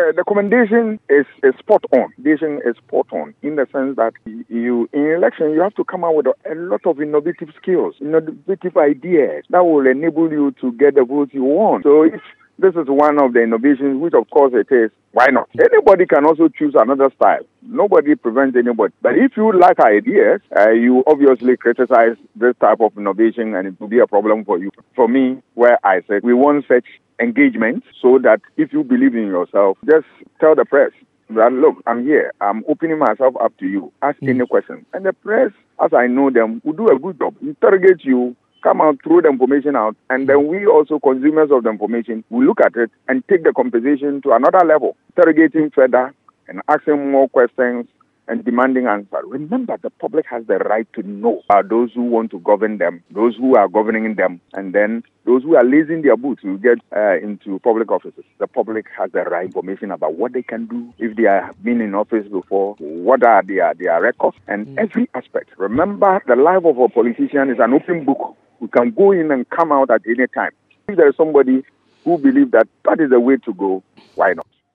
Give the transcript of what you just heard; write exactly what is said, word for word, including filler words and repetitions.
Uh, the commendation is, is spot on. Recommendation is spot on in the sense that you, in election, you have to come out with a, a lot of innovative skills, innovative ideas that will enable you to get the votes you want. So if this is one of the innovations, which of course it is, why not? Anybody can also choose another style. Nobody prevents anybody. But if you lack ideas, uh, you obviously criticize this type of innovation and it will be a problem for you. For me, where I said we want such engagement so that if you believe in yourself, just tell the press that, look, I'm here. I'm opening myself up to you. Ask mm. any question. And the press, as I know them, will do a good job. Interrogate you, come out, throw the information out, and then we also, consumers of the information, will look at it and take the conversation to another level, interrogating further and asking more questions and demanding answers. Remember, the public has the right to know about those who want to govern them, those who are governing them, and then those who are lacing their boots will get uh, into public offices. The public has the right information about what they can do, if they have been in office before, what are their, their records, and mm. every aspect. Remember, the life of a politician is an open book. We can go in and come out at any time. If there is somebody who believes that that is the way to go, why not?